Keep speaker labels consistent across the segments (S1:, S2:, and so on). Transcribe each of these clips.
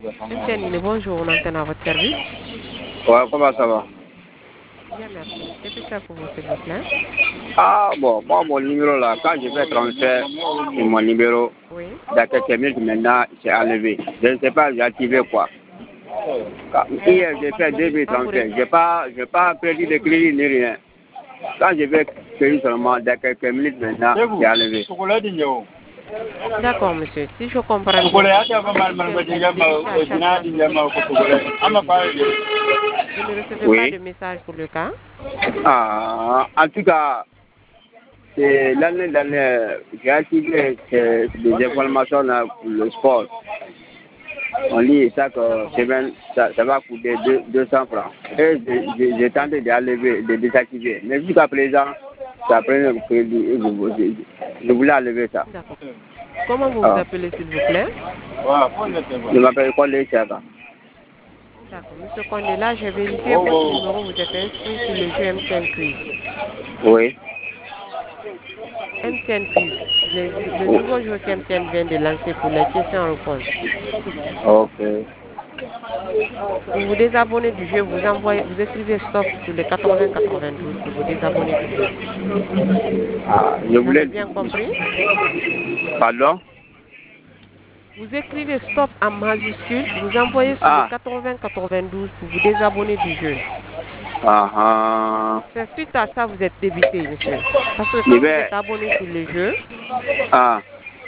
S1: MTN, bonjour, on antenne à votre service.
S2: Ouais, comment ça va?
S1: Bien, merci. Que puis-je faire pour vous, s'il vous plaît?
S2: Ah, bon, moi, mon numéro là, quand je fais transfert sur mon numéro,
S1: Oui.
S2: dans quelques minutes maintenant, c'est enlevé. Je ne sais pas, j'ai activé quoi. Hier, j'ai fait deux
S1: Ah,
S2: transferts. J'ai pas perdu de crédit ni rien. Quand je vais crédit seulement, dans quelques minutes maintenant, c'est enlevé.
S1: d'accord, monsieur. Si je comprends bien, puisque vous êtes débité à chaque fois sur votre crédit, vous ne recevez pas
S2: Oui.
S1: de message pour le cas?
S2: Ah, en tout cas, c'est l'année dernière, j'ai activé des informations là, pour le sport. On lit chaque
S1: D'accord, monsieur.
S2: semaine, ça va coûter 200 francs. Et j'ai tenté de désactiver. Mais jusqu'à présent, ça prenait le crédit et je voulais enlever ça.
S1: D'accord. Comment vous vous
S2: Ah.
S1: appelez, s'il vous plaît?
S2: Je m'appelle Kondé Chaka.
S1: D'accord. Monsieur Condé, là, j'ai vérifié votre numéro. Vous êtes inscrit sur le jeu MTN Quiz.
S2: Oui.
S1: MTN Quiz, le nouveau jeu qu'MTN vient de lancer pour les questions-réponses.
S2: Ok.
S1: Pour vous désabonner du jeu, vous écrivez stop sur le 80-92 pour vous désabonner du jeu.
S2: Ah, je
S1: Vous avez
S2: voulais.
S1: bien compris?
S2: Pardon?
S1: Vous écrivez stop en majuscule, vous envoyez sur le
S2: Ah.
S1: 80-92 pour vous désabonner du jeu.
S2: Ah ah.
S1: C'est suite à ça vous êtes débité, monsieur. Parce que
S2: Je
S1: quand vous
S2: vais.
S1: êtes abonné sur le jeu,
S2: Ah.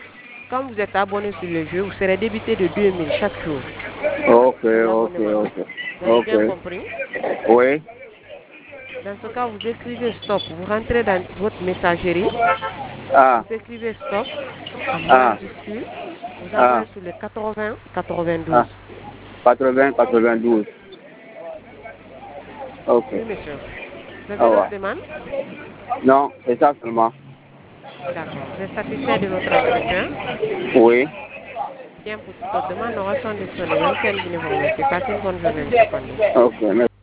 S1: vous serez débité de 2000 chaque jour
S2: Ok,
S1: pour
S2: ok,
S1: l'abonnement.
S2: ok.
S1: Vous avez
S2: Ok.
S1: bien compris?
S2: Oui.
S1: Dans ce cas, vous écrivez stop, vous rentrez dans votre messagerie,
S2: Ah.
S1: vous écrivez stop en
S2: Ah.
S1: majuscule, vous
S2: Ah.
S1: envoyez sur le
S2: Ah.
S1: 80-92.
S2: 80-92. Ok.
S1: Oui, monsieur. Vous
S2: Au
S1: avez d'autres
S2: revoir.
S1: demandes?
S2: Non, c'est ça seulement.
S1: D'accord. Vous êtes satisfait de notre entretien?
S2: Oui.
S1: Bien, pour toute autre demande, nos sont disponibles. MTN vous remercie. Passez une bonne journée, monsieur Condé.
S2: Ok.